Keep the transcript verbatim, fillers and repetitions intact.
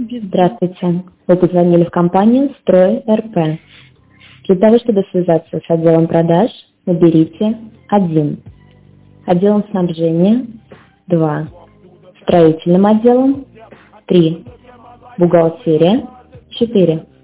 Здравствуйте. Вы позвонили в компанию «Строй эр пэ». Для того, чтобы связаться с отделом продаж, наберите один. Отделом снабжения – два. Строительным отделом – три. Бухгалтерия – четыре.